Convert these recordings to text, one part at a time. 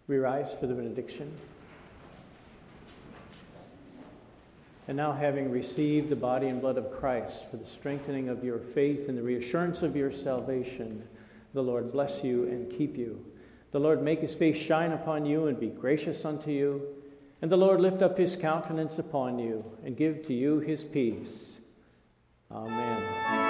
We rise for the benediction. And now, having received the body and blood of Christ for the strengthening of your faith and the reassurance of your salvation, the Lord bless you and keep you. The Lord make his face shine upon you and be gracious unto you. And the Lord lift up his countenance upon you and give to you his peace. Amen.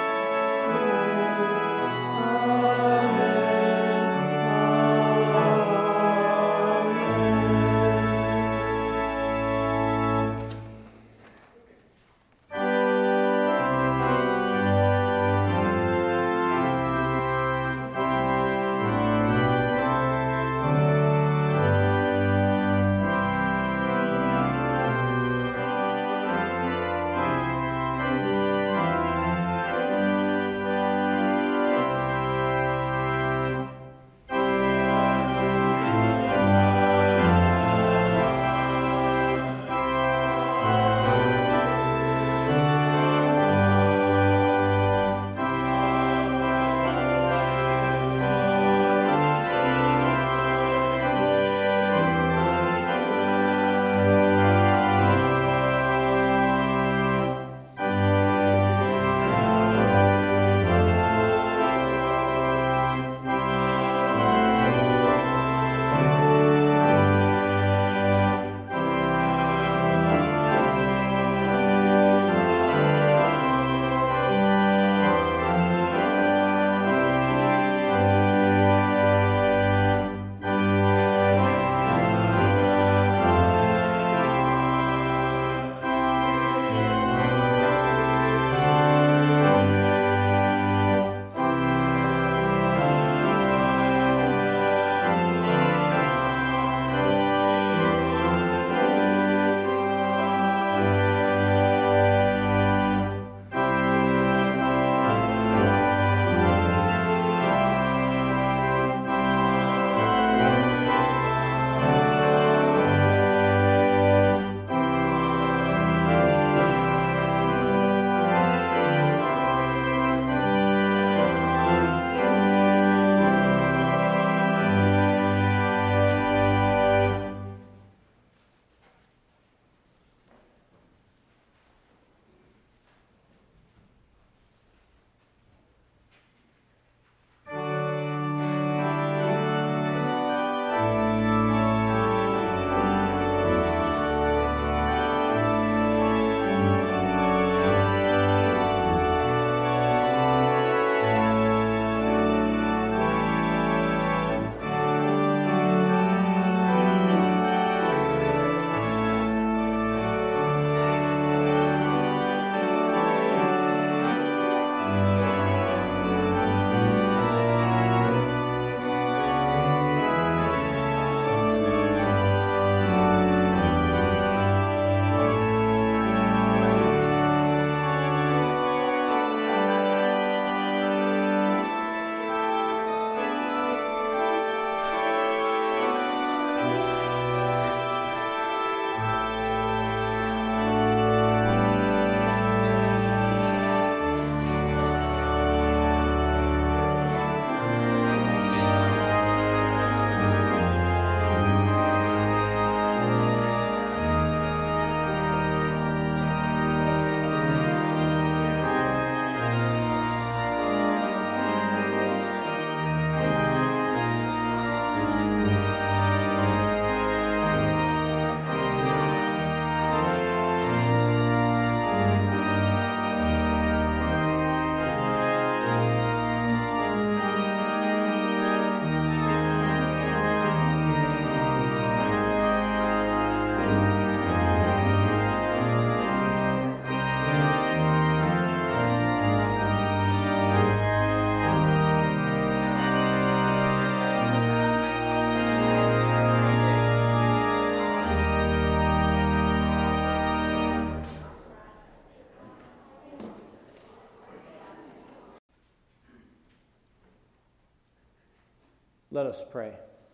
Let us pray.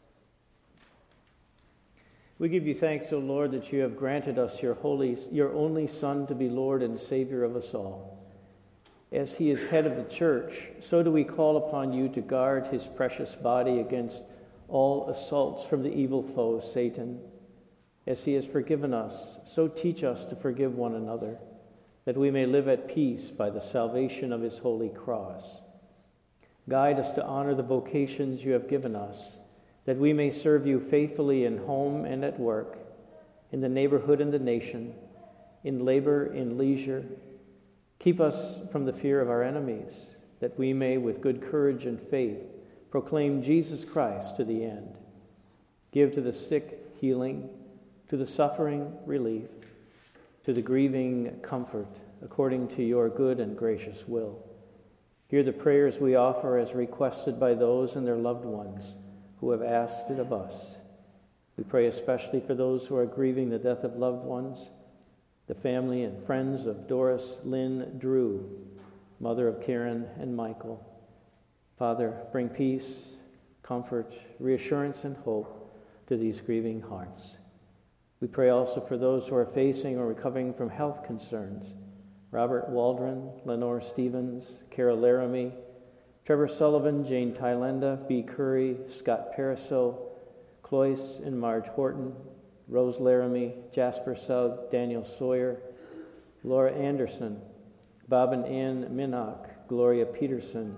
We give you thanks, O Lord, that you have granted us your only Son to be Lord and Savior of us all. As he is head of the church, so do we call upon you to guard his precious body against all assaults from the evil foe, Satan. As he has forgiven us, so teach us to forgive one another, that we may live at peace by the salvation of his holy cross. Guide us to honor the vocations you have given us, that we may serve you faithfully in home and at work, in the neighborhood and the nation, in labor, in leisure. Keep us from the fear of our enemies, that we may, with good courage and faith, proclaim Jesus Christ to the end. Give to the sick healing, to the suffering relief, to the grieving comfort, according to your good and gracious will. Hear the prayers we offer as requested by those and their loved ones who have asked it of us. We pray especially for those who are grieving the death of loved ones, the family and friends of Doris Lynn Drew, mother of Karen and Michael. Father, bring peace, comfort, reassurance, and hope to these grieving hearts. We pray also for those who are facing or recovering from health concerns. Robert Waldron, Lenore Stevens, Carol Laramie, Trevor Sullivan, Jane Thylenda, B. Curry, Scott Pariseau, Cloyce and Marge Horton, Rose Laramie, Jasper Sugg, Daniel Sawyer, Laura Anderson, Bob and Ann Minnock, Gloria Peterson,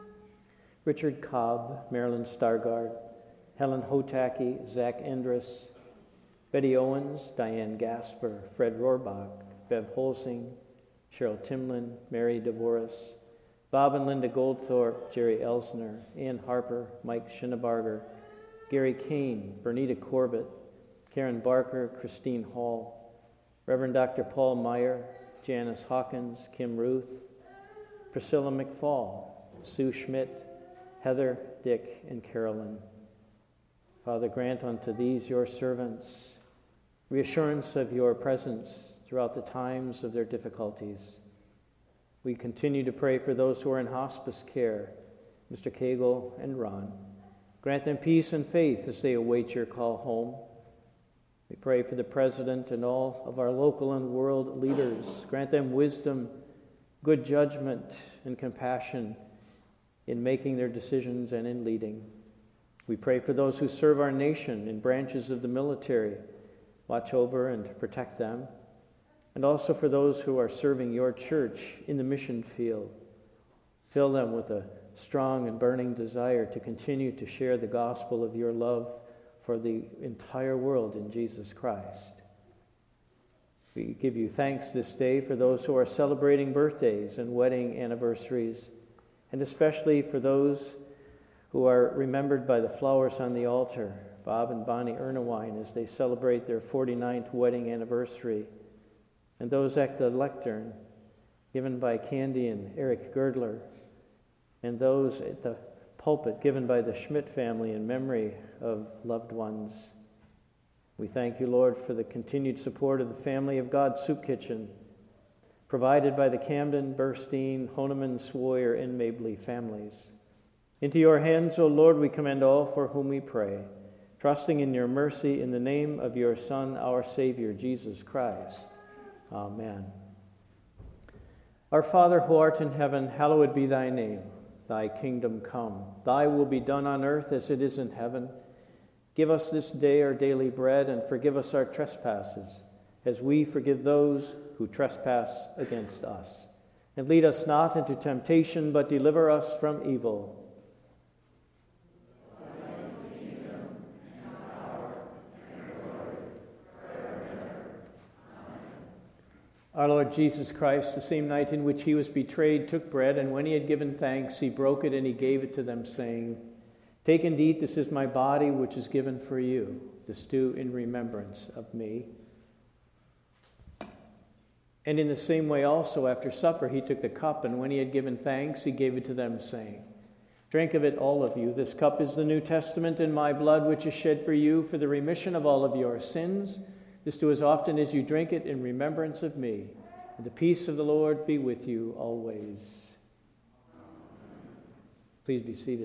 Richard Cobb, Marilyn Stargard, Helen Hotaki, Zach Endress, Betty Owens, Diane Gasper, Fred Rohrbach, Bev Holsing, Cheryl Timlin, Mary DeVoris, Bob and Linda Goldthorpe, Jerry Elsner, Ann Harper, Mike Schinnebarger, Gary Kane, Bernita Corbett, Karen Barker, Christine Hall, Reverend Dr. Paul Meyer, Janice Hawkins, Kim Ruth, Priscilla McFall, Sue Schmidt, Heather, Dick, and Carolyn. Father, grant unto these your servants reassurance of your presence throughout the times of their difficulties. We continue to pray for those who are in hospice care, Mr. Cagle and Ron. Grant them peace and faith as they await your call home. We pray for the president and all of our local and world leaders. Grant them wisdom, good judgment, and compassion in making their decisions and in leading. We pray for those who serve our nation in branches of the military. Watch over and protect them. And also for those who are serving your church in the mission field. Fill them with a strong and burning desire to continue to share the gospel of your love for the entire world in Jesus Christ. We give you thanks this day for those who are celebrating birthdays and wedding anniversaries, and especially for those who are remembered by the flowers on the altar, Bob and Bonnie Ernewine, as they celebrate their 49th wedding anniversary, and those at the lectern given by Candy and Eric Girdler, and those at the pulpit given by the Schmidt family in memory of loved ones. We thank you, Lord, for the continued support of the Family of God Soup Kitchen, provided by the Camden, Burstein, Honeman, Swoyer, and Mabley families. Into your hands, O Lord, we commend all for whom we pray, trusting in your mercy in the name of your Son, our Savior, Jesus Christ. Amen. Our Father, who art in heaven, hallowed be thy name. Thy kingdom come. Thy will be done on earth as it is in heaven. Give us this day our daily bread, and forgive us our trespasses, as we forgive those who trespass against us. And lead us not into temptation, but deliver us from evil. Our Lord Jesus Christ, the same night in which he was betrayed, took bread, and when he had given thanks, he broke it and he gave it to them, saying, "Take and eat, this is my body, which is given for you. This do in remembrance of me." And in the same way also, after supper, he took the cup, and when he had given thanks, he gave it to them, saying, "Drink of it, all of you. This cup is the New Testament in my blood, which is shed for you for the remission of all of your sins. This do as often as you drink it in remembrance of me. And the peace of the Lord be with you always." Please be seated.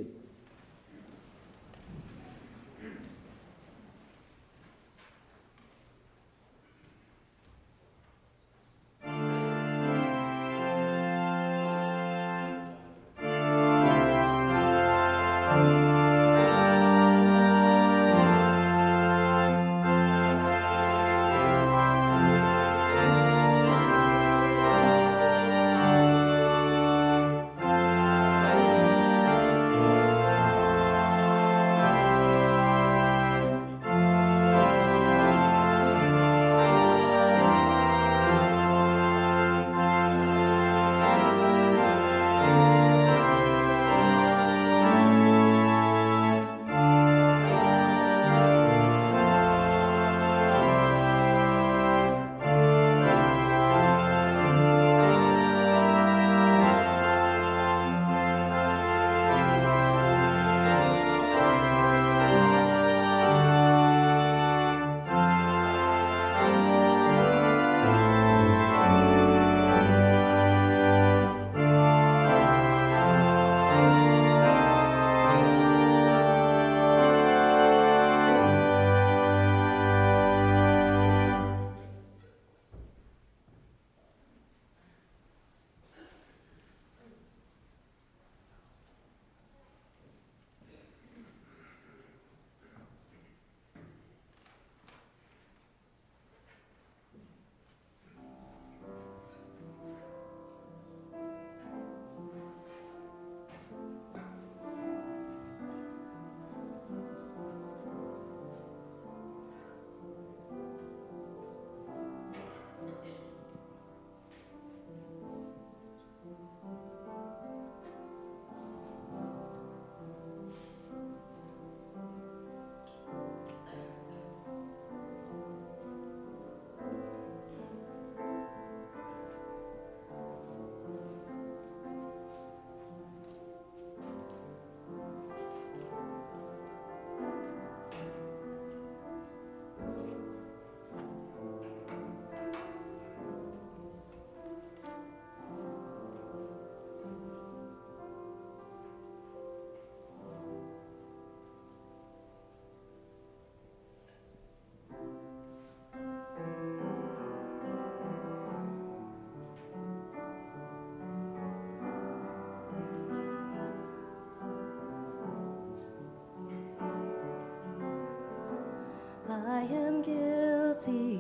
I am guilty,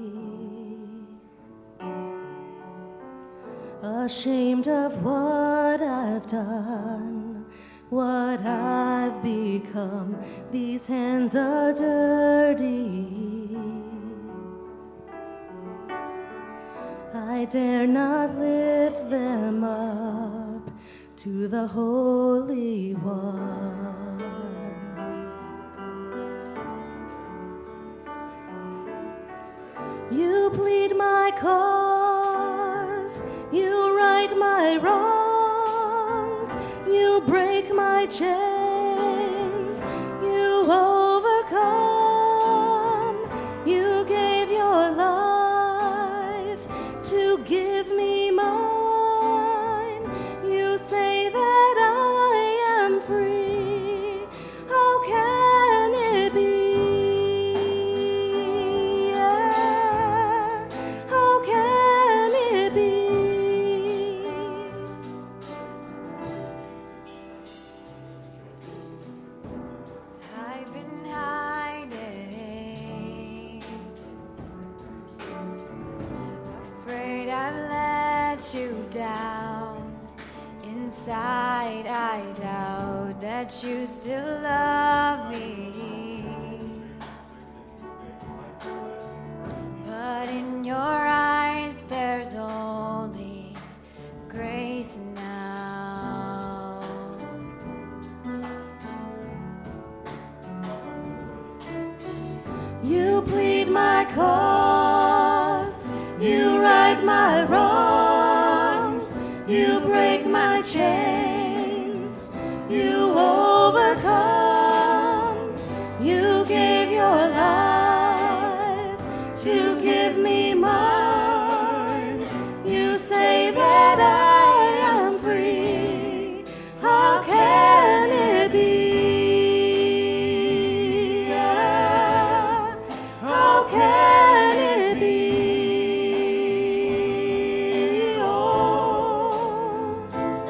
ashamed of what I've done, what I've become. These hands are dirty. I dare not lift them up to the Holy One. You plead my cause, you right my wrongs, you break my chains, you overcome, you gave your life to give me mine. You say that I am free. How can it be? Yeah. How can it be? I've been hiding, afraid I've let you down. Inside I doubt that you still love me, but in your eyes there's only grace now. You plead my cause, you right my wrongs, you break my chains, you overcome, you gave your life to give me mine. You say that I am free. How can it be? Yeah. How can it be? Oh.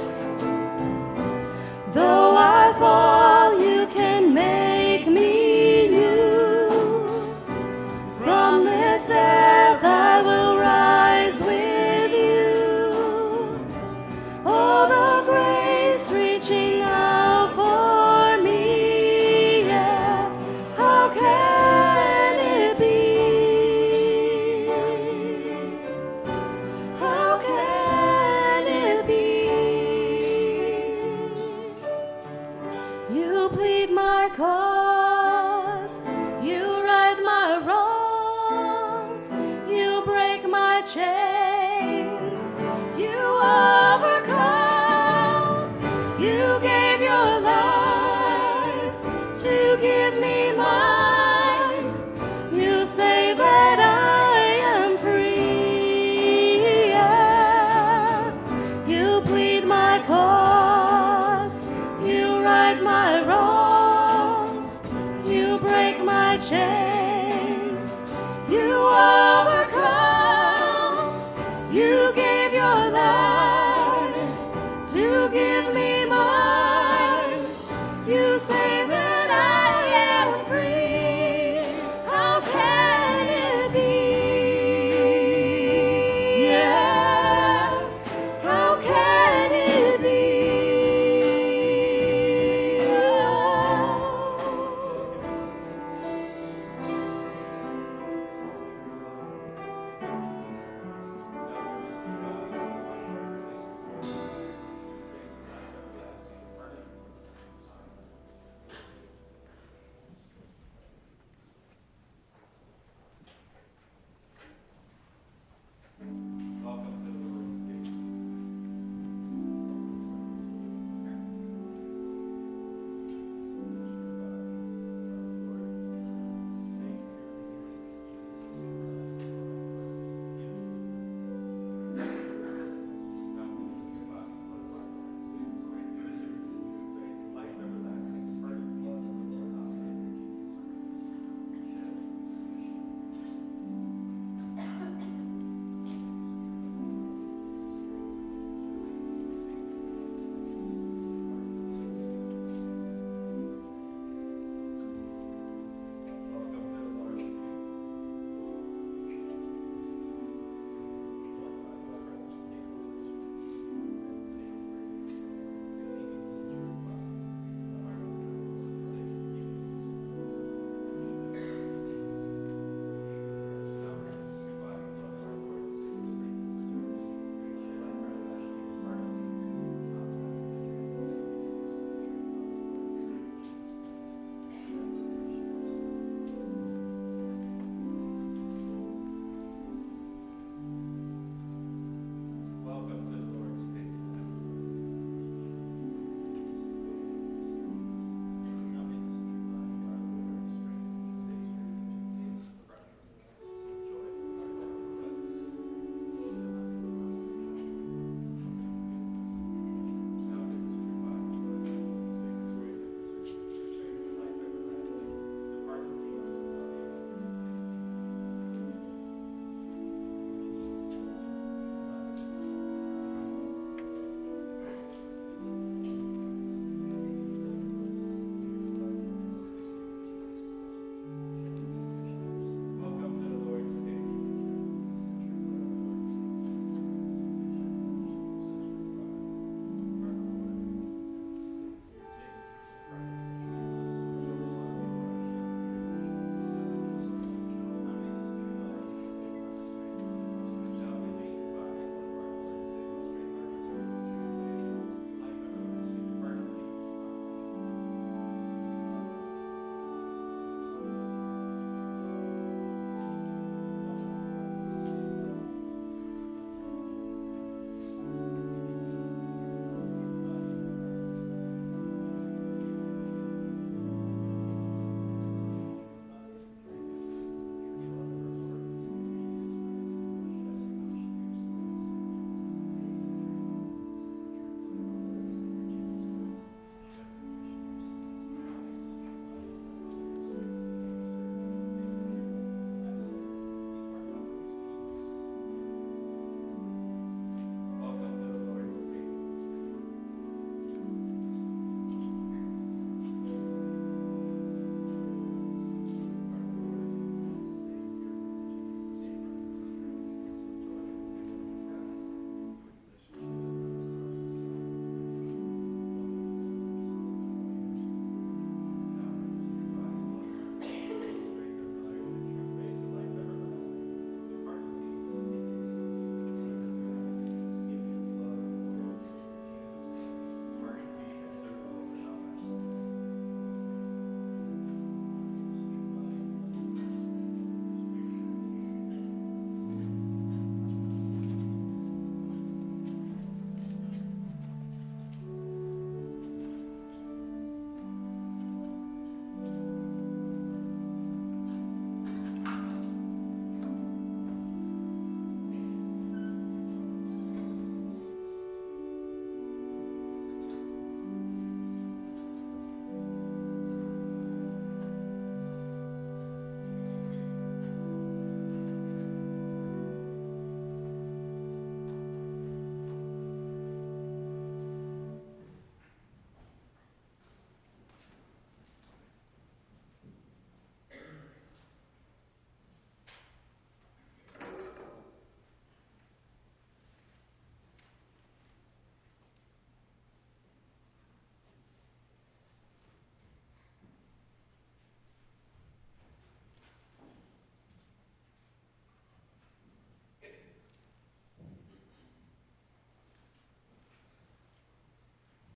Though I fall, you can make me new. From this death I will rise with you. Oh, the grace reaching out for me, yeah. How can it be? How can it be? You plead my cause, you right my wrongs, you break my chains, you overcome, you gave your life to give me mine. You say that I am free, yeah. You plead my cause, you right my wrongs,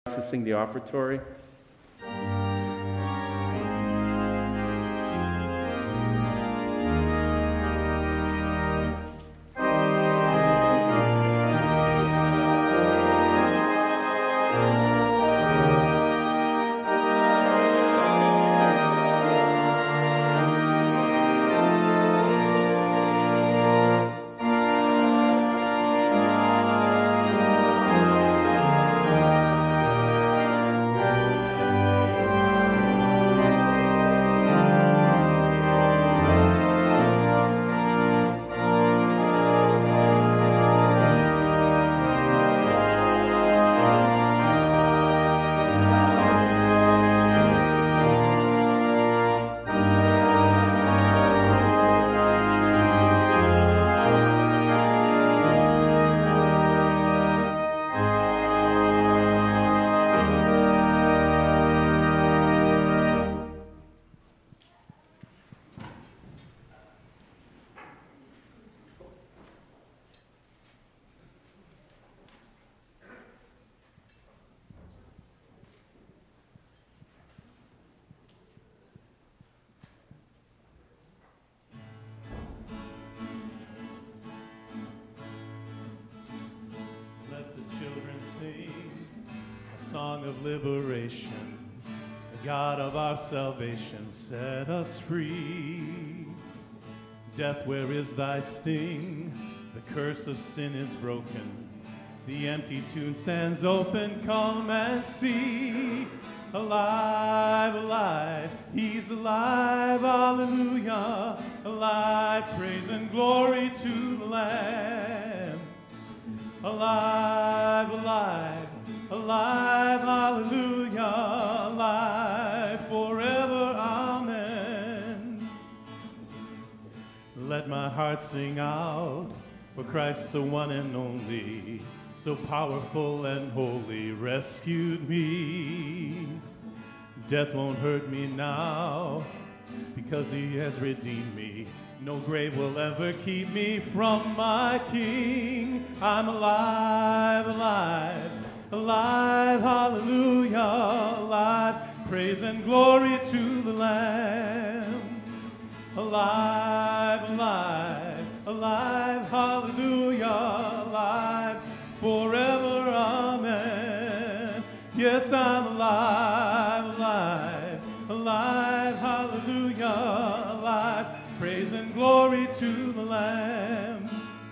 to sing the offertory. Song of liberation, the God of our salvation set us free. Death, where is thy sting? The curse of sin is broken. The empty tomb stands open, come and see. Alive, alive, he's alive, hallelujah. Alive, praise and glory to the Lamb. Alive, alive, alive, hallelujah, alive forever, amen. Let my heart sing out for Christ the one and only, so powerful and holy, rescued me. Death won't hurt me now, because he has redeemed me. No grave will ever keep me from my King. I'm alive, alive, alive, hallelujah, alive, praise and glory to the Lamb. Alive, alive, alive, hallelujah, alive, forever, amen. Yes, I'm alive, alive, alive, hallelujah, alive, praise and glory to the Lamb.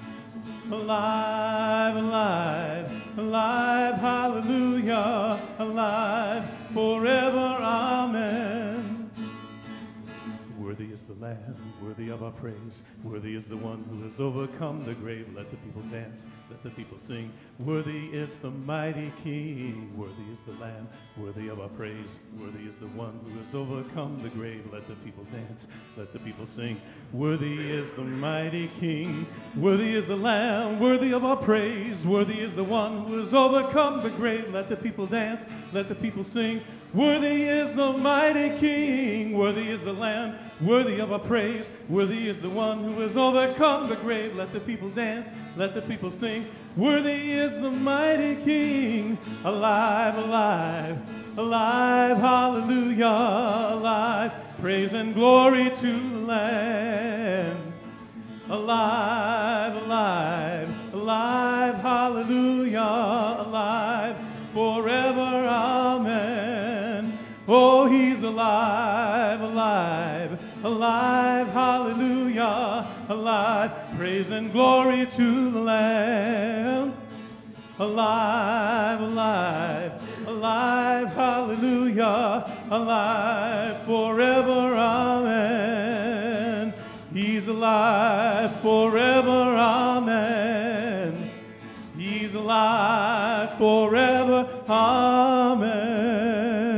Alive, alive, alive, hallelujah, alive, forever, amen. Worthy is the Lamb, worthy of our praise. Worthy is the one who has overcome the grave. Let the people dance, let the people sing. Worthy is the mighty King. Worthy is the Lamb, worthy of our praise. Worthy is the one who has overcome the grave. Let the people dance, let the people sing. Worthy is the mighty King. Worthy is the Lamb, worthy of our praise. Worthy is the one who has overcome the grave. Let the people dance, let the people sing. Worthy is the mighty King. Worthy is the Lamb, worthy of our praise. Worthy is the one who has overcome the grave. Let the people dance, let the people sing. Worthy is the mighty King. Alive, alive, alive, hallelujah, alive, praise and glory to the Lamb. Alive, alive, alive, hallelujah, alive, forever, amen. Oh, he's alive, alive, alive, hallelujah, alive, praise and glory to the Lamb. Alive, alive, alive, hallelujah, alive, forever, amen. He's alive, forever, amen. He's alive, forever, amen.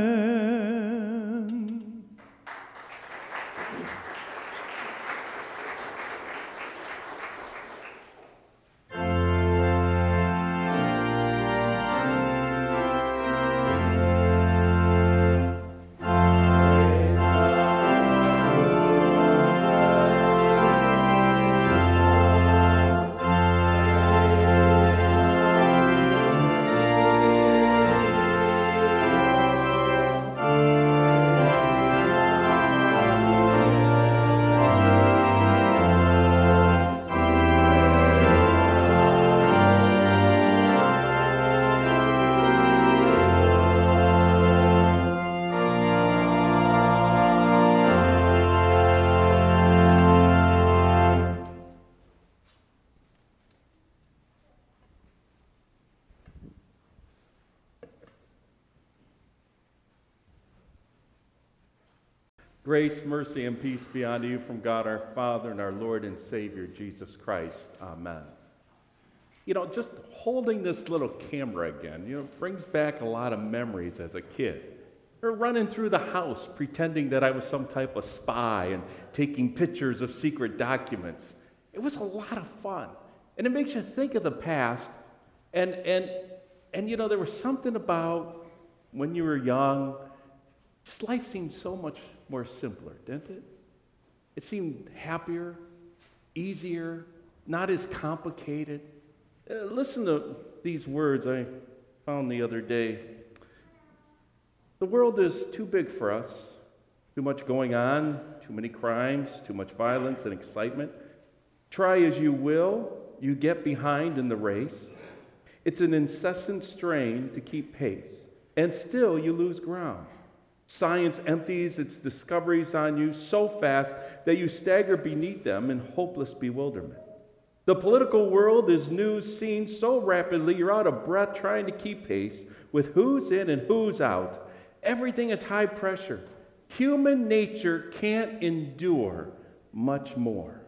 Grace, mercy, and peace be unto you from God our Father and our Lord and Savior, Jesus Christ. Amen. Just holding this little camera again, brings back a lot of memories as a kid. Or running through the house pretending that I was some type of spy and taking pictures of secret documents. It was a lot of fun. And it makes you think of the past. And there was something about when you were young, just life seemed so much more simpler, didn't it? It seemed happier, easier, not as complicated. Listen to these words I found the other day. The world is too big for us. Too much going on, too many crimes, too much violence and excitement. Try as you will, you get behind in the race. It's an incessant strain to keep pace, and still you lose ground. Science empties its discoveries on you so fast that you stagger beneath them in hopeless bewilderment. The political world is news seen so rapidly you're out of breath trying to keep pace with who's in and who's out. Everything is high pressure. Human nature can't endure much more.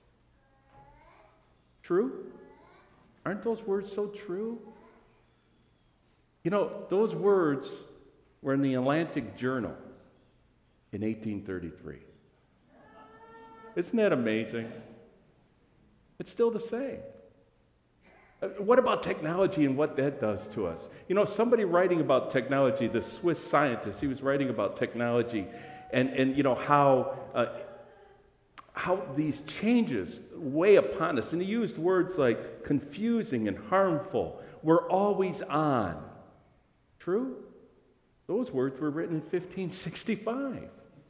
True? Aren't those words so true? Those words were in the Atlantic Journal in 1833. Isn't that amazing? It's still the same. What about technology and what that does to us? Somebody writing about technology, the Swiss scientist, he was writing about technology and how these changes weigh upon us. And he used words like confusing and harmful. We're always on. True? Those words were written in 1565.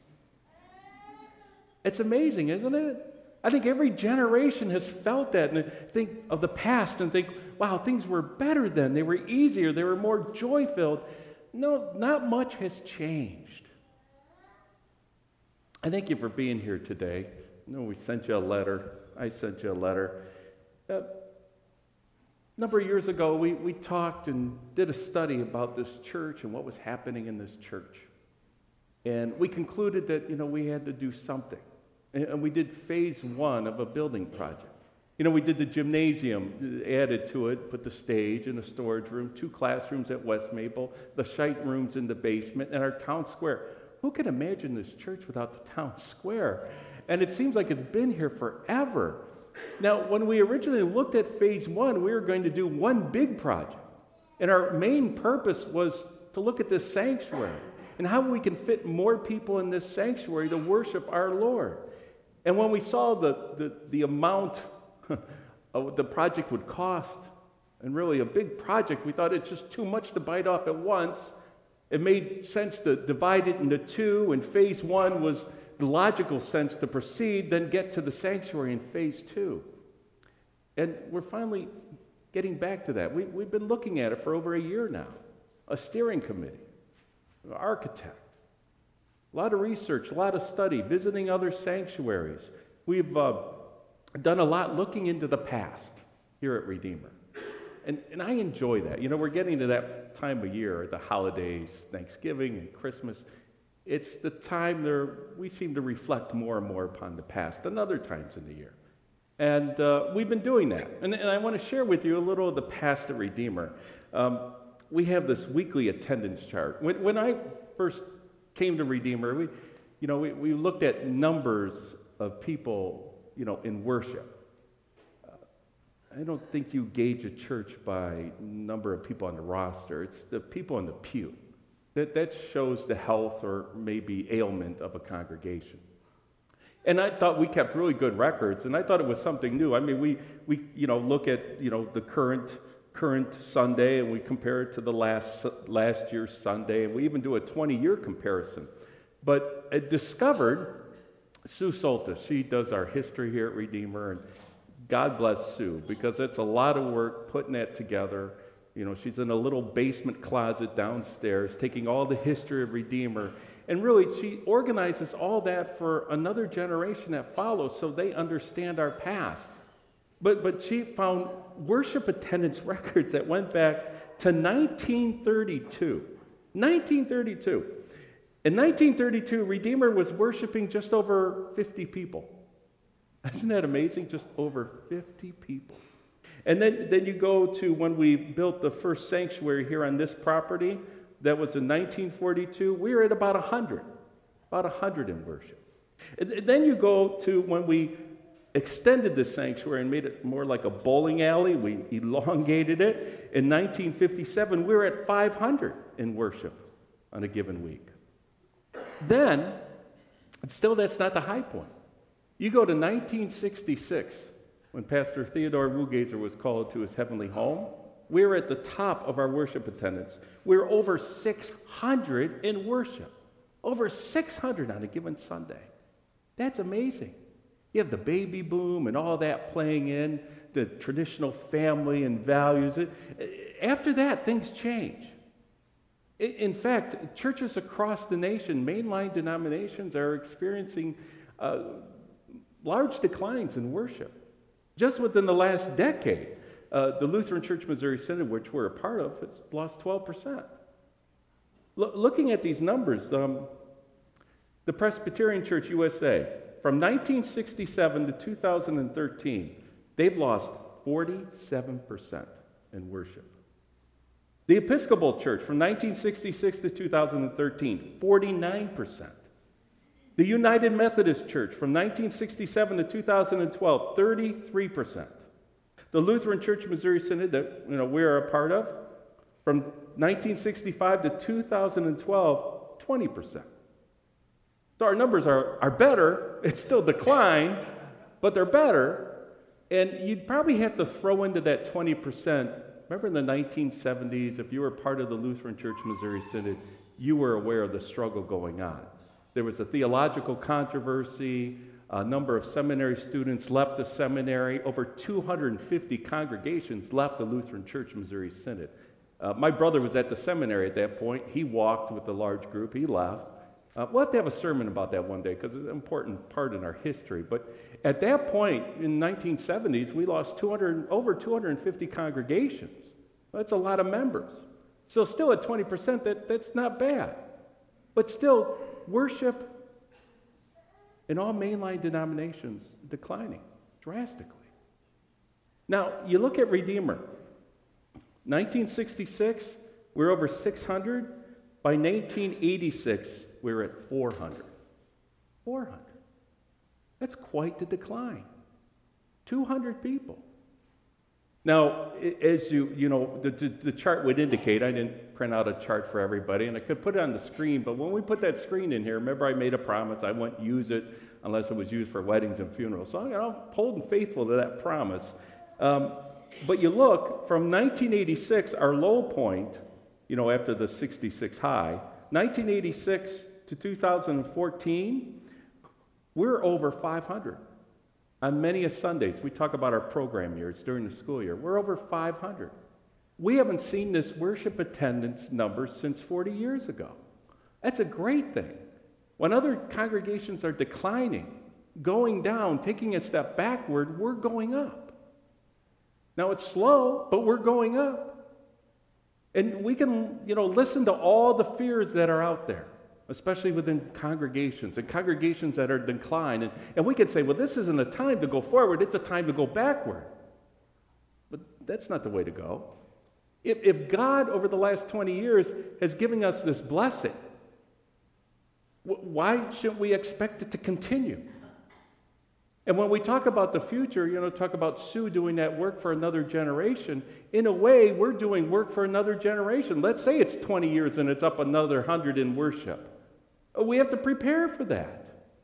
It's amazing, isn't it? I think every generation has felt that and think of the past and think, wow, things were better then. They were easier. They were more joy-filled. No, not much has changed. I thank you for being here today. We sent you a letter. I sent you a letter. A number of years ago, we talked and did a study about this church and what was happening in this church. And we concluded that, we had to do something. And we did phase 1 of a building project. We did the gymnasium, added to it, put the stage and a storage room, 2 classrooms at West Maple, the shite rooms in the basement, and our town square. Who can imagine this church without the town square? And it seems like it's been here forever. Now, when we originally looked at phase 1, we were going to do one big project. And our main purpose was to look at this sanctuary and how we can fit more people in this sanctuary to worship our Lord. And when we saw the amount of the project would cost, and really a big project, we thought it's just too much to bite off at once. It made sense to divide it into 2, and phase 1 was the logical sense to proceed, then get to the sanctuary in phase 2. And we're finally getting back to that. We've been looking at it for over a year now. A steering committee, an architect, a lot of research, a lot of study, visiting other sanctuaries. We've done a lot looking into the past here at Redeemer. And I enjoy that. We're getting to that time of year, the holidays, Thanksgiving and Christmas. It's the time we seem to reflect more and more upon the past than other times in the year. And we've been doing that. And I want to share with you a little of the past at Redeemer. We have this weekly attendance chart. When I first came to Redeemer, we looked at numbers of people, in worship. I don't think you gauge a church by number of people on the roster. It's the people in the pew. That shows the health or maybe ailment of a congregation. And I thought we kept really good records, and I thought it was something new. I mean, we look at the current Sunday, and we compare it to the last year's Sunday, and we even do a 20-year comparison. But I discovered Sue Soltis. She does our history here at Redeemer, and God bless Sue, because it's a lot of work putting that together. She's in a little basement closet downstairs, taking all the history of Redeemer, and really she organizes all that for another generation that follows so they understand our past. But she found worship attendance records that went back to 1932. 1932. In 1932, Redeemer was worshiping just over 50 people. Isn't that amazing? Just over 50 people. And then you go to when we built the first sanctuary here on this property. That was in 1942. We were at about 100 in worship. And then you go to when we extended the sanctuary and made it more like a bowling alley. We elongated it. In 1957, we were at 500 in worship on a given week. Then, still that's not the high point. You go to 1966, when Pastor Theodore Wugazer was called to his heavenly home. We were at the top of our worship attendance. We were over 600 in worship. Over 600 on a given Sunday. That's amazing. You have the baby boom and all that playing in, the traditional family and values. After that, things change. In fact, churches across the nation, mainline denominations, are experiencing large declines in worship. Just within the last decade, the Lutheran Church Missouri Synod, which we're a part of, has lost 12%. Looking at these numbers, the Presbyterian Church USA, from 1967 to 2013, they've lost 47% in worship. The Episcopal Church, from 1966 to 2013, 49%. The United Methodist Church, from 1967 to 2012, 33%. The Lutheran Church Missouri Synod that we're a part of, from 1965 to 2012, 20%. So our numbers are better. It's still decline, but they're better. And you'd probably have to throw into that 20%. Remember in the 1970s, if you were part of the Lutheran Church Missouri Synod, you were aware of the struggle going on. There was a theological controversy. A number of seminary students left the seminary. Over 250 congregations left the Lutheran Church Missouri Synod. My brother was at the seminary at that point. He walked with a large group. He left. We'll have to have a sermon about that one day because it's an important part in our history. But at that point, in the 1970s, we lost over 250 congregations. That's a lot of members. So still at 20%, that's not bad. But still, worship in all mainline denominations declining drastically. Now, you look at Redeemer. 1966, we're over 600. By 1986, we were at 400. 400. That's quite the decline. 200 people. Now, as the chart would indicate, I didn't print out a chart for everybody, and I could put it on the screen, but when we put that screen in here, remember I made a promise I wouldn't use it unless it was used for weddings and funerals. So I'm holding faithful to that promise. But you look, from 1986, our low point, after the 66 high, 1986 to 2014, we're over 500. On many of Sundays, we talk about our program years during the school year. We're over 500. We haven't seen this worship attendance number since 40 years ago. That's a great thing. When other congregations are declining, going down, taking a step backward, we're going up. Now it's slow, but we're going up. And we can, listen to all the fears that are out there, especially within congregations and congregations that are in decline. And we can say, well, this isn't a time to go forward, it's a time to go backward. But that's not the way to go. If God, over the last 20 years, has given us this blessing, why shouldn't we expect it to continue? And when we talk about the future, talk about Sue doing that work for another generation, in a way, we're doing work for another generation. Let's say it's 20 years and it's up another 100 in worship. We have to prepare for that.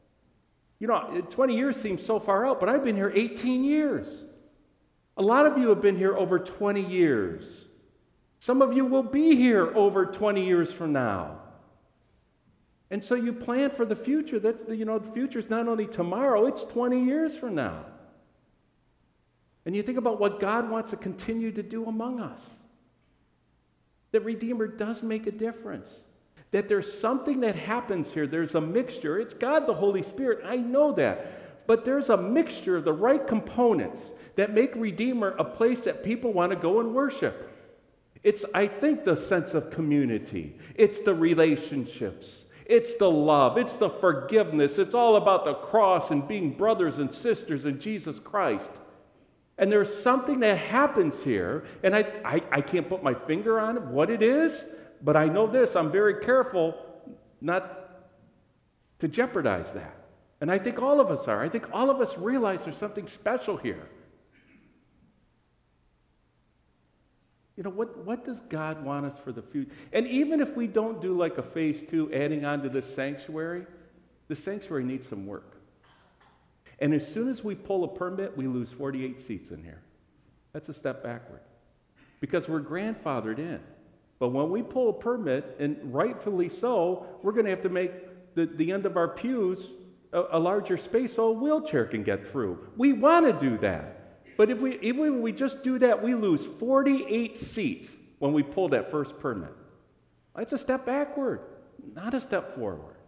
20 years seems so far out, but I've been here 18 years. A lot of you have been here over 20 years. Some of you will be here over 20 years from now. And so you plan for the future. The future is not only tomorrow, it's 20 years from now. And you think about what God wants to continue to do among us. That Redeemer does make a difference. That there's something that happens here. There's a mixture. It's God the Holy Spirit. I know that. But there's a mixture of the right components that make Redeemer a place that people want to go and worship. It's, I think, the sense of community. It's the relationships. It's the love. It's the forgiveness. It's all about the cross and being brothers and sisters in Jesus Christ. And there's something that happens here, and I can't put my finger on it, what it is, but I know this. I'm very careful not to jeopardize that. And I think all of us are. I think all of us realize there's something special here. You know, what does God want us for the future? And even if we don't do like a phase 2 adding on to this sanctuary, the sanctuary needs some work. And as soon as we pull a permit, we lose 48 seats in here. That's a step backward. Because we're grandfathered in. But when we pull a permit, and rightfully so, we're going to have to make the end of our pews a larger space so a wheelchair can get through. We want to do that. But even if we just do that, we lose 48 seats when we pull that first permit. That's a step backward, not a step forward.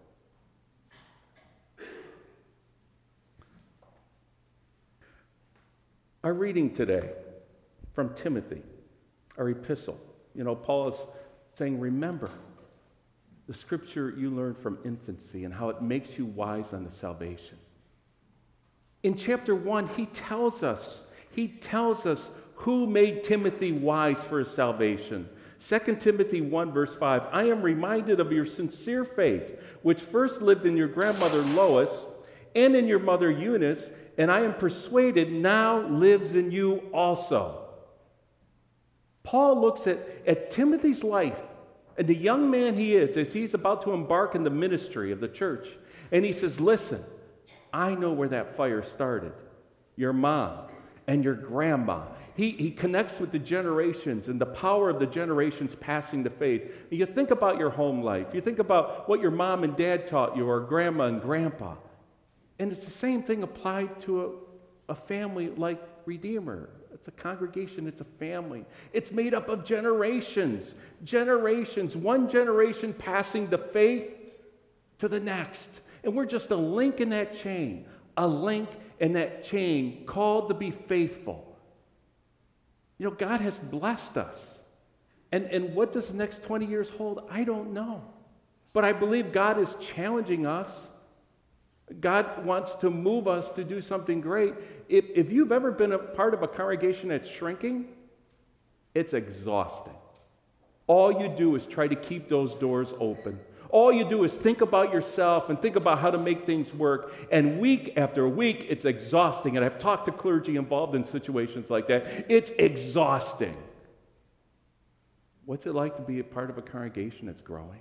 Our reading today from Timothy, our epistle. You know, Paul is saying, remember the scripture you learned from infancy and how it makes you wise unto salvation. In chapter 1, he tells us who made Timothy wise for his salvation. 2 Timothy 1, verse 5, I am reminded of your sincere faith, which first lived in your grandmother Lois and in your mother Eunice, and I am persuaded now lives in you also. Paul looks at Timothy's life and the young man he is as he's about to embark in the ministry of the church. And he says, listen, I know where that fire started. Your mom and your grandma. He connects with the generations and the power of the generations passing the faith. You think about your home life. You think about what your mom and dad taught you, or grandma and grandpa. And it's the same thing applied to a family like Redeemer. It's a congregation, it's a family. It's made up of generations. Generations, one generation passing the faith to the next. And we're just a link in that chain. A link in that chain called to be faithful. You know, God has blessed us. And what does the next 20 years hold? I don't know. But I believe God is challenging us. God wants to move us to do something great. If you've ever been a part of a congregation that's shrinking, it's exhausting. All you do is try to keep those doors open. All you do is think about yourself and think about how to make things work. And week after week, it's exhausting. And I've talked to clergy involved in situations like that. It's exhausting. What's it like to be a part of a congregation that's growing?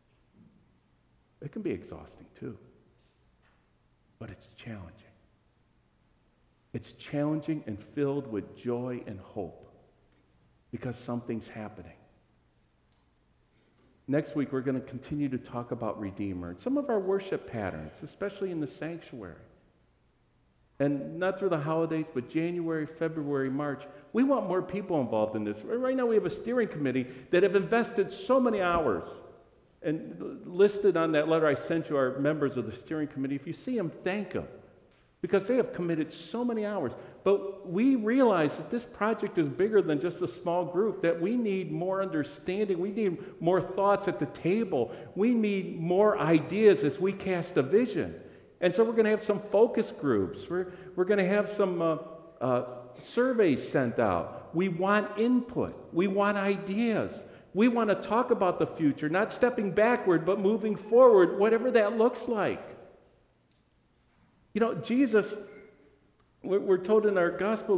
It can be exhausting too. But it's challenging. It's challenging and filled with joy and hope because something's happening. Next week, we're going to continue to talk about Redeemer and some of our worship patterns, especially in the sanctuary. And not through the holidays, but January, February, March. We want more people involved in this. Right now, we have a steering committee that have invested so many hours. And listed on that letter I sent you are members of the steering committee. If you see them, thank them. Because they have committed so many hours. But we realize that this project is bigger than just a small group, that we need more understanding. We need more thoughts at the table. We need more ideas as we cast a vision. And so we're going to have some focus groups. We're going to have some surveys sent out. We want input. We want ideas. We want to talk about the future, not stepping backward, but moving forward, whatever that looks like. You know, Jesus, we're told in our gospel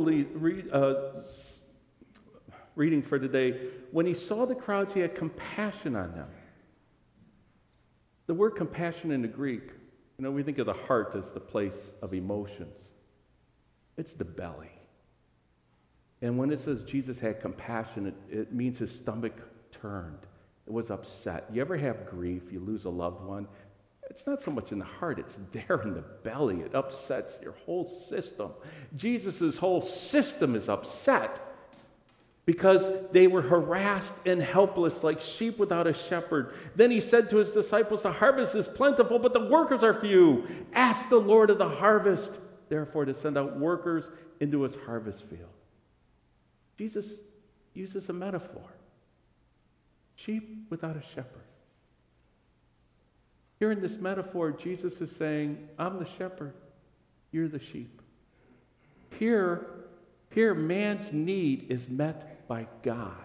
reading for today, when he saw the crowds, he had compassion on them. The word compassion in the Greek, you know, we think of the heart as the place of emotions. It's the belly. And when it says Jesus had compassion, it means his stomach turned. It was upset. You ever have grief? You lose a loved one? It's not so much in the heart, it's there in the belly. It upsets your whole system. Jesus' whole system is upset because they were harassed and helpless like sheep without a shepherd. Then he said to his disciples, the harvest is plentiful, but the workers are few. Ask the Lord of the harvest, therefore, to send out workers into his harvest field. Jesus uses a metaphor. Sheep without a shepherd. Here in this metaphor, Jesus is saying, I'm the shepherd, you're the sheep. Here, man's need is met by God.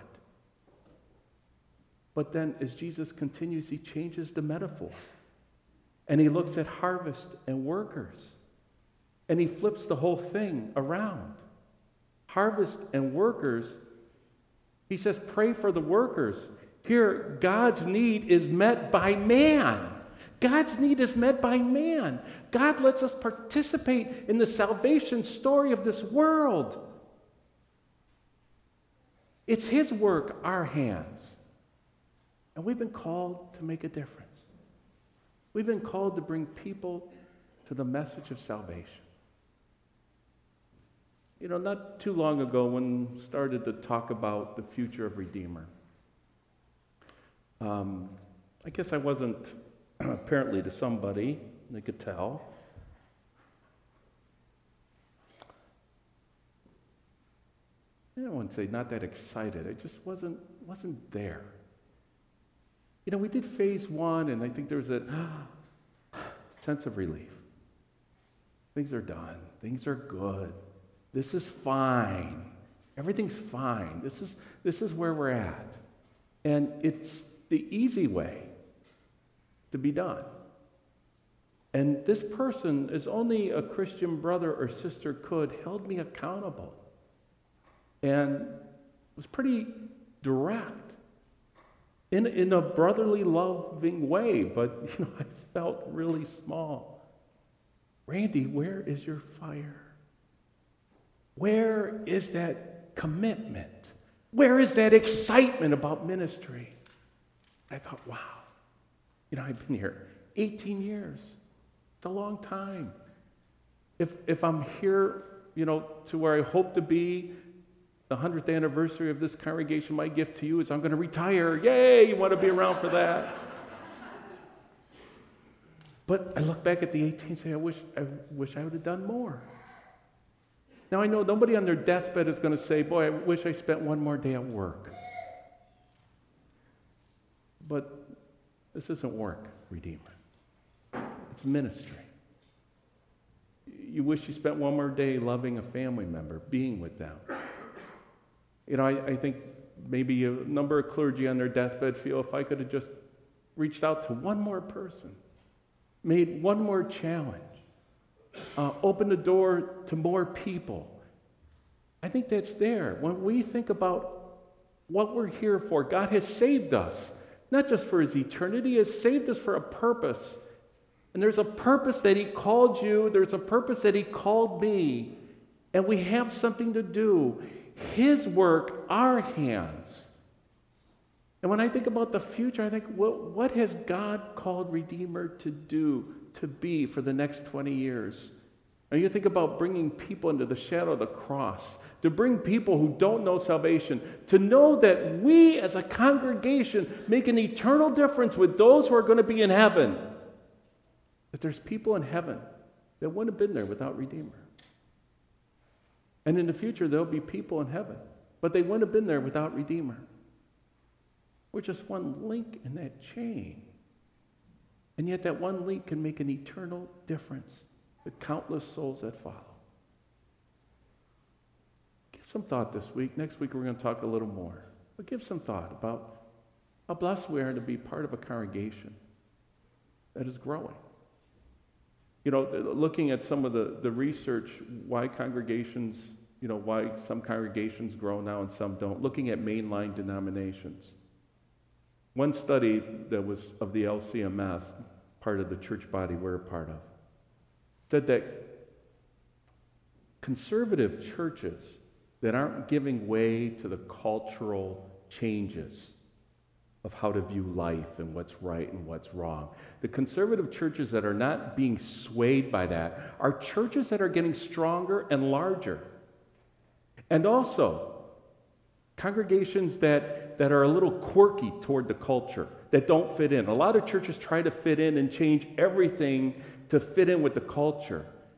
But then as Jesus continues, he changes the metaphor. And he looks at harvest and workers. And he flips the whole thing around. Harvest and workers, he says, pray for the workers. Here, God's need is met by man. God's need is met by man. God lets us participate in the salvation story of this world. It's his work, our hands. And we've been called to make a difference. We've been called to bring people to the message of salvation. You know, not too long ago when we started to talk about the future of Redeemer, I guess I wasn't, apparently to somebody, they could tell, I wouldn't say not that excited. I just wasn't there. You know, we did phase 1, and I think there was a sense of relief. Things are done. Things are good. This is fine. Everything's fine. This is where we're at. And it's the easy way to be done. And this person, as only a Christian brother or sister could, held me accountable. And was pretty direct. In a brotherly, loving way, but you know, I felt really small. Randy, where is your fire? Where is that commitment? Where is that excitement about ministry? I thought, wow, you know, I've been here 18 years. It's a long time. If I'm here, you know, to where I hope to be, the 100th anniversary of this congregation, my gift to you is I'm going to retire. Yay, you want to be around for that. But I look back at the 18 and say, I wish I would have done more. Now I know nobody on their deathbed is going to say, boy, I wish I spent one more day at work. But this isn't work, Redeemer. It's ministry. You wish you spent one more day loving a family member, being with them. You know, I think maybe a number of clergy on their deathbed feel if I could have just reached out to one more person, made one more challenge, opened the door to more people. I think that's there. When we think about what we're here for, God has saved us, not just for his eternity, he has saved us for a purpose. And there's a purpose that he called you, there's a purpose that he called me, and we have something to do. His work, our hands. And when I think about the future, I think, what has God called Redeemer to do, to be for the next 20 years? And you think about bringing people into the shadow of the cross, to bring people who don't know salvation, to know that we as a congregation make an eternal difference with those who are going to be in heaven. That there's people in heaven that wouldn't have been there without Redeemer. And in the future, there'll be people in heaven, but they wouldn't have been there without Redeemer. We're just one link in that chain. And yet that one link can make an eternal difference to countless souls that follow. Give some thought this week. Next week, we're going to talk a little more. But give some thought about how blessed we are to be part of a congregation that is growing. You know, looking at some of the research, why congregations, you know, why some congregations grow now and some don't, looking at mainline denominations. One study that was of the LCMS, part of the church body we're a part of, said that conservative churches that aren't giving way to the cultural changes of how to view life and what's right and what's wrong. The conservative churches that are not being swayed by that are churches that are getting stronger and larger. And also, congregations that are a little quirky toward the culture, that don't fit in. A lot of churches try to fit in and change everything to fit in with the culture.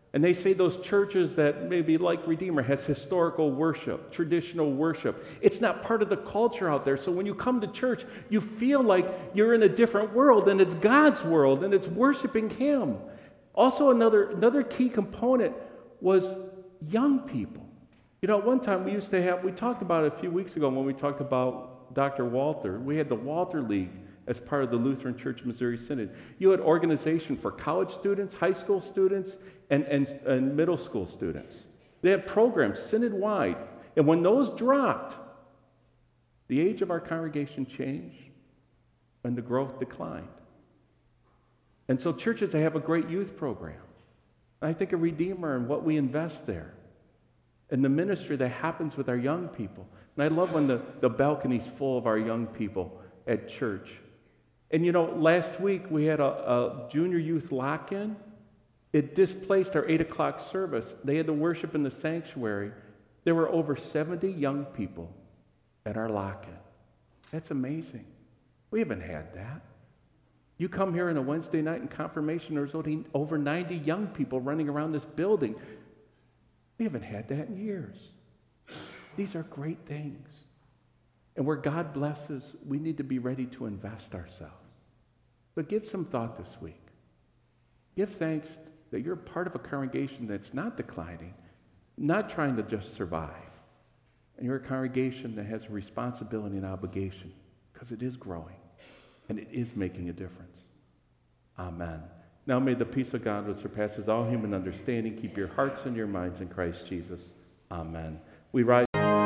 And they say those churches that maybe like Redeemer has historical worship, traditional worship. It's not part of the culture out there. So when you come to church, you feel like you're in a different world, and it's God's world, and it's worshiping Him. Also, another key component was young people. You know, at one time we talked about it a few weeks ago when we talked about Dr. Walter. We had the Walter League as part of the Lutheran Church Missouri Synod. You had organization for college students, high school students, and middle school students. They had programs synod-wide. And when those dropped, the age of our congregation changed and the growth declined. And so churches, they have a great youth program. I think of Redeemer and what we invest there, and the ministry that happens with our young people. And I love when the balcony's full of our young people at church. And you know, last week we had a junior youth lock-in. It displaced our 8 o'clock service. They had to worship in the sanctuary. There were over 70 young people at our lock-in. That's amazing. We haven't had that. You come here on a Wednesday night in confirmation, there's over 90 young people running around this building. We haven't had that in years. These are great things. And where God blesses, we need to be ready to invest ourselves. But give some thought this week. Give thanks that you're part of a congregation that's not declining, not trying to just survive. And you're a congregation that has a responsibility and obligation because it is growing and it is making a difference. Amen. Now may the peace of God, which surpasses all human understanding, keep your hearts and your minds in Christ Jesus. Amen. We rise.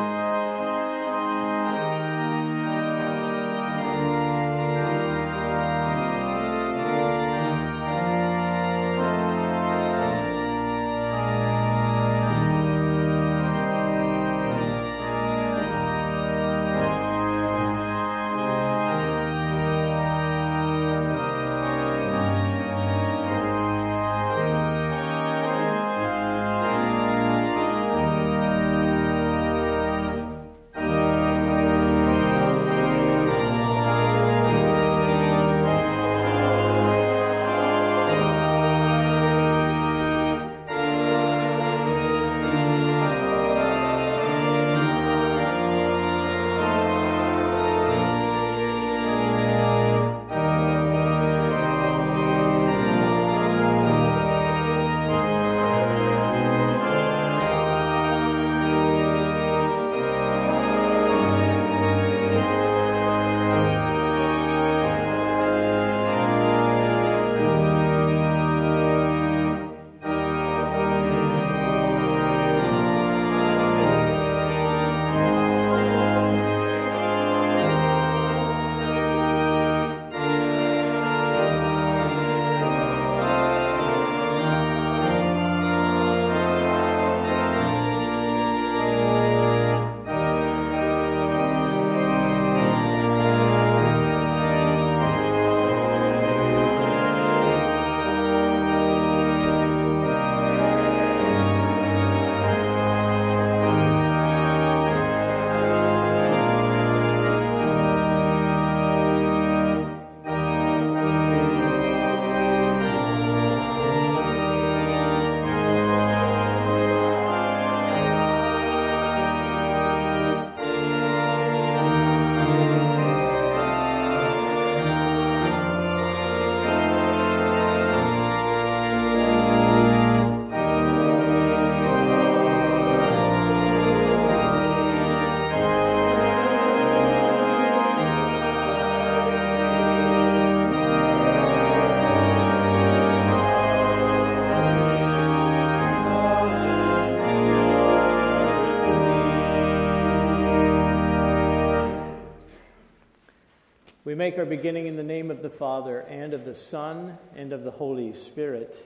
We make our beginning in the name of the Father, and of the Son, and of the Holy Spirit.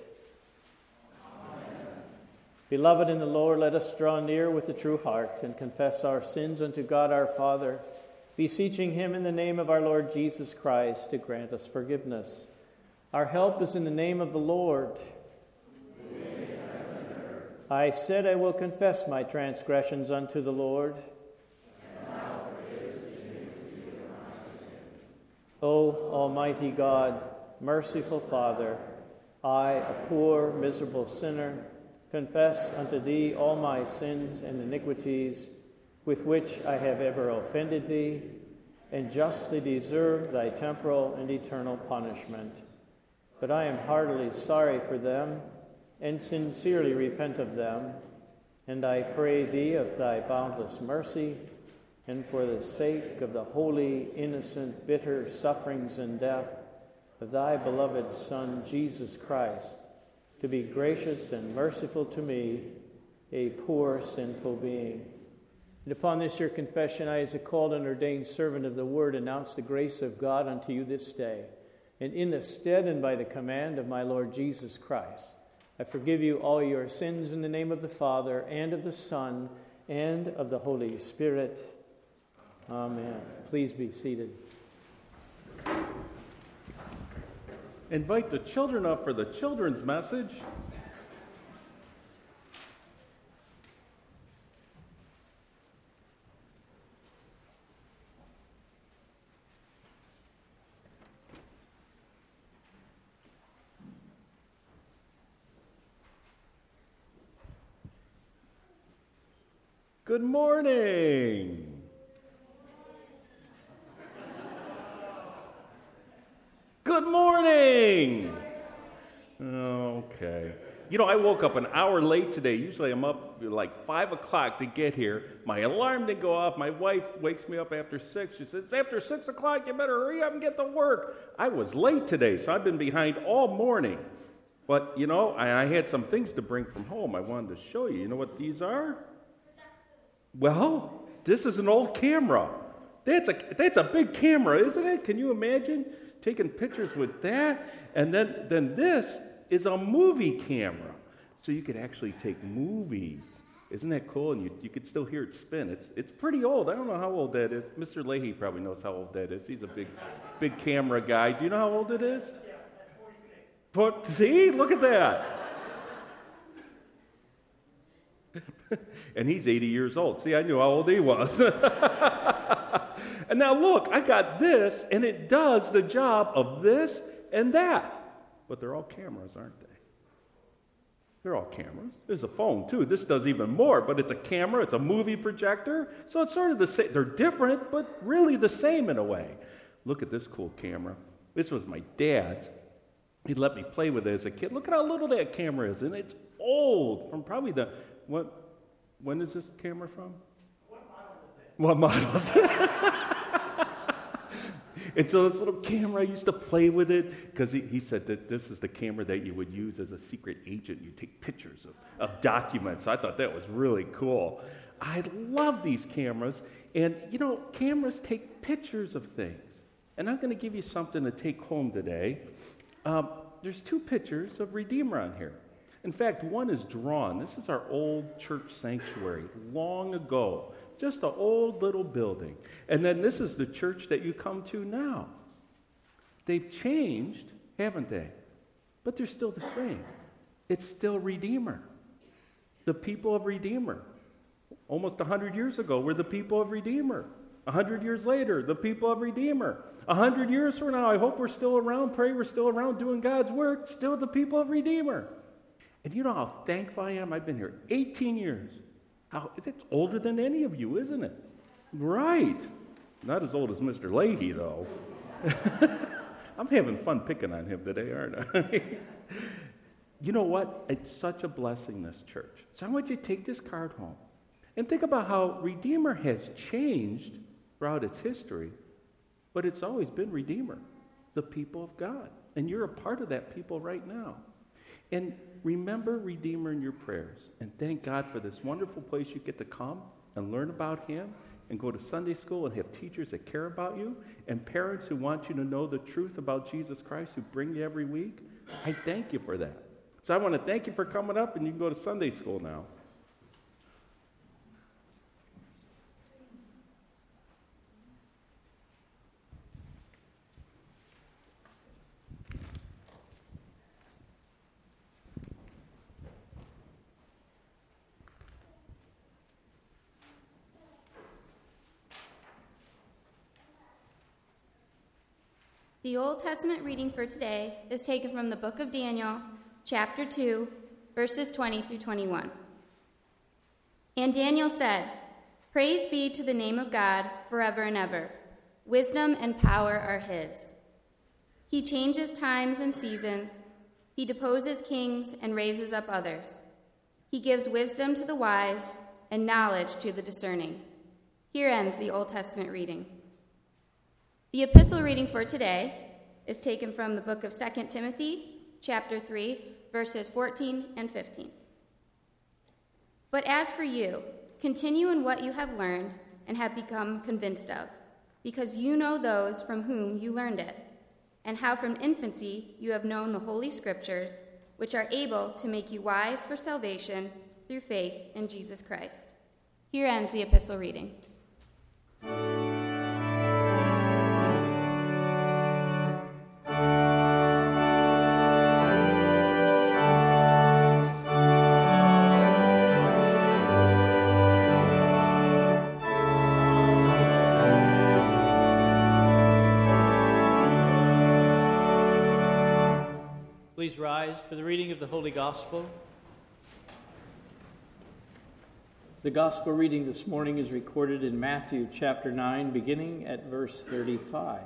Amen. Beloved in the Lord, let us draw near with a true heart and confess our sins unto God our Father, beseeching Him in the name of our Lord Jesus Christ to grant us forgiveness. Our help is in the name of the Lord. I said, I will confess my transgressions unto the Lord. O Almighty God, merciful Father, I, a poor, miserable sinner, confess unto thee all my sins and iniquities with which I have ever offended thee, and justly deserve thy temporal and eternal punishment. But I am heartily sorry for them, and sincerely repent of them, and I pray thee of thy boundless mercy, and for the sake of the holy, innocent, bitter sufferings and death of thy beloved Son, Jesus Christ, to be gracious and merciful to me, a poor, sinful being. And upon this your confession, I, as a called and ordained servant of the Word, announce the grace of God unto you this day. And in the stead and by the command of my Lord Jesus Christ, I forgive you all your sins in the name of the Father, and of the Son, and of the Holy Spirit. Amen. Please be seated. Invite the children up for the children's message. Good morning. Good morning. Okay. You know, I woke up an hour late today. Usually I'm up like 5 o'clock to get here. My alarm didn't go off. My wife wakes me up after 6. She says, it's after 6 o'clock. You better hurry up and get to work. I was late today, so I've been behind all morning. But, you know, I had some things to bring from home I wanted to show you. You know what these are? Well, this is an old camera. That's a big camera, isn't it? Can you imagine taking pictures with that? And then this is a movie camera. So you could actually take movies. Isn't that cool? And you could still hear it spin. It's pretty old. I don't know how old that is. Mr. Leahy probably knows how old that is. He's a big camera guy. Do you know how old it is? Yeah, that's 46. See? Look at that. And he's 80 years old. See, I knew how old he was. And now look, I got this, and it does the job of this and that. But they're all cameras, aren't they? They're all cameras. There's a phone, too. This does even more, but it's a camera. It's a movie projector. So it's sort of the same. They're different, but really the same in a way. Look at this cool camera. This was my dad's. He let me play with it as a kid. Look at how little that camera is. And it's old, from probably the... When is this camera from? What model is it? And so this little camera, I used to play with it because he said that this is the camera that you would use as a secret agent. You take pictures of documents. I thought that was really cool. I love these cameras. And, you know, cameras take pictures of things. And I'm going to give you something to take home today. There's 2 pictures of Redeemer on here. In fact, one is drawn. This is our old church sanctuary, long ago. Just an old little building. And then this is the church that you come to now. They've changed, haven't they? But they're still the same. It's still Redeemer. The people of Redeemer. Almost 100 years ago, we're the people of Redeemer. 100 years later, the people of Redeemer. 100 years from now, I hope we're still around, pray we're still around doing God's work, still the people of Redeemer. And you know how thankful I am? I've been here 18 years. It's older than any of you, isn't it? Right. Not as old as Mr. Leahy, though. I'm having fun picking on him today, aren't I? You know what? It's such a blessing, this church. So I want you to take this card home and think about how Redeemer has changed throughout its history, but it's always been Redeemer, the people of God. And you're a part of that people right now. And remember Redeemer in your prayers. And thank God for this wonderful place you get to come and learn about him and go to Sunday school and have teachers that care about you and parents who want you to know the truth about Jesus Christ who bring you every week. I thank you for that. So I want to thank you for coming up, and you can go to Sunday school now. The Old Testament reading for today is taken from the book of Daniel, chapter 2, verses 20 through 21. And Daniel said, "Praise be to the name of God forever and ever. Wisdom and power are his. He changes times and seasons. He deposes kings and raises up others. He gives wisdom to the wise and knowledge to the discerning." Here ends the Old Testament reading. The epistle reading for today is taken from the book of 2 Timothy, chapter 3, verses 14 and 15. "But as for you, continue in what you have learned and have become convinced of, because you know those from whom you learned it, and how from infancy you have known the Holy Scriptures, which are able to make you wise for salvation through faith in Jesus Christ." Here ends the epistle reading. Please rise for the reading of the Holy Gospel. The Gospel reading this morning is recorded in Matthew chapter 9, beginning at verse 35.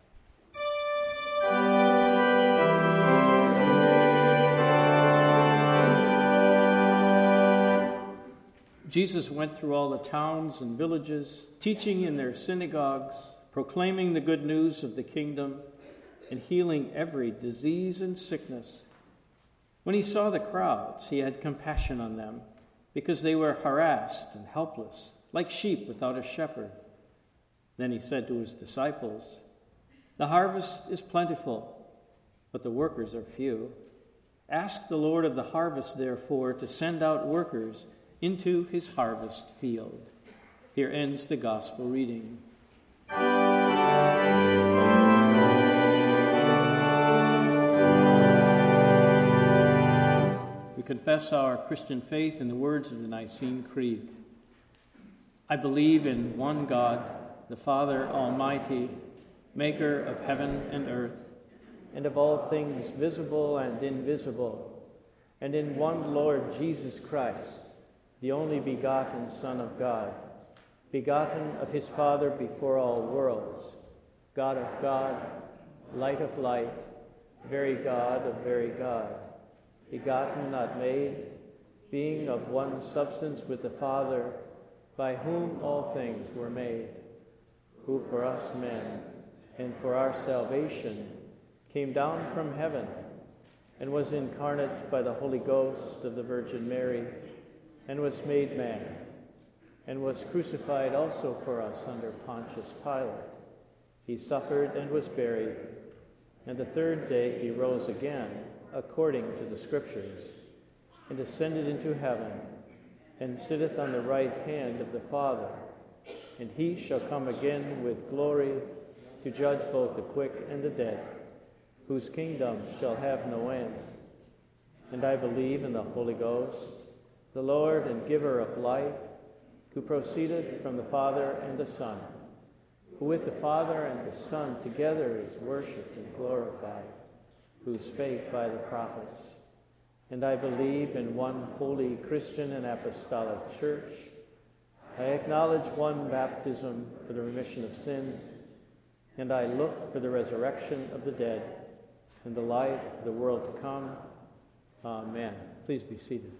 Jesus went through all the towns and villages, teaching in their synagogues, proclaiming the good news of the kingdom, and healing every disease and sickness. When he saw the crowds, he had compassion on them, because they were harassed and helpless, like sheep without a shepherd. Then he said to his disciples, "The harvest is plentiful, but the workers are few. Ask the Lord of the harvest, therefore, to send out workers into his harvest field." Here ends the Gospel reading. We confess our Christian faith in the words of the Nicene Creed. I believe in one God, the Father Almighty, maker of heaven and earth, and of all things visible and invisible, and in one Lord Jesus Christ, the only begotten Son of God, begotten of his Father before all worlds, God of God, light of light, very God of very God, begotten, not made, being of one substance with the Father, by whom all things were made, who for us men and for our salvation came down from heaven and was incarnate by the Holy Ghost of the Virgin Mary, and was made man, and was crucified also for us under Pontius Pilate. He suffered and was buried, and the third day he rose again, according to the Scriptures, and ascended into heaven, and sitteth on the right hand of the Father. And he shall come again with glory to judge both the quick and the dead, whose kingdom shall have no end. And I believe in the Holy Ghost, the Lord and giver of life, who proceedeth from the Father and the Son, who with the Father and the Son together is worshipped and glorified, who spake by the prophets. And I believe in one holy Christian and apostolic church. I acknowledge one baptism for the remission of sins, and I look for the resurrection of the dead and the life of the world to come. Amen. Please be seated.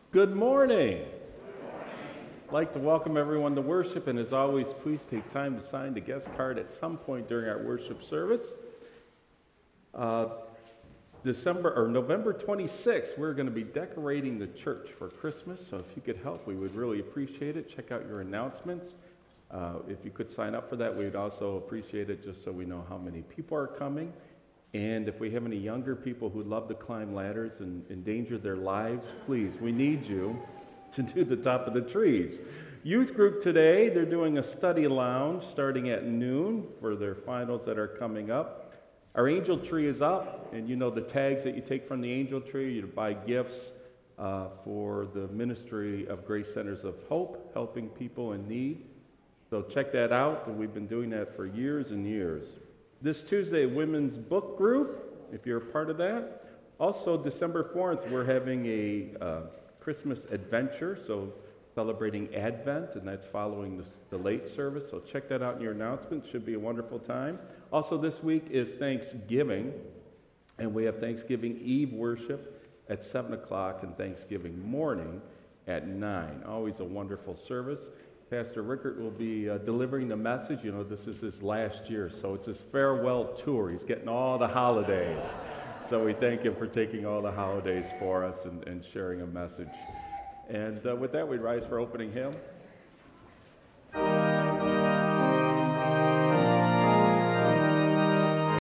Good morning. I'd like to welcome everyone to worship, and as always, please take time to sign the guest card at some point during our worship service. November 26th, we're going to be decorating the church for Christmas, so if you could help, we would really appreciate it. Check out your announcements. If you could sign up for that, we would also appreciate it just so we know how many people are coming. And if we have any younger people who love to climb ladders and endanger their lives, please, we need you to do the top of the trees. Youth group today, they're doing a study lounge starting at noon for their finals that are coming up. Our angel tree is up, and you know the tags that you take from the angel tree, you buy gifts for the ministry of Grace Centers of Hope, helping people in need. So check that out, and we've been doing that for years and years. This Tuesday, women's book group, if you're a part of that. Also, December 4th, we're having a Christmas adventure, so celebrating Advent, and that's following the late service. So check that out in your announcements. Should be a wonderful time. Also, this week is Thanksgiving, and we have Thanksgiving Eve worship at 7 o'clock and Thanksgiving morning at 9. Always a wonderful service. Pastor Rickert will be delivering the message. You know, this is his last year, so it's his farewell tour. He's getting all the holidays. So we thank him for taking all the holidays for us and sharing a message. And with that, we rise for opening hymn.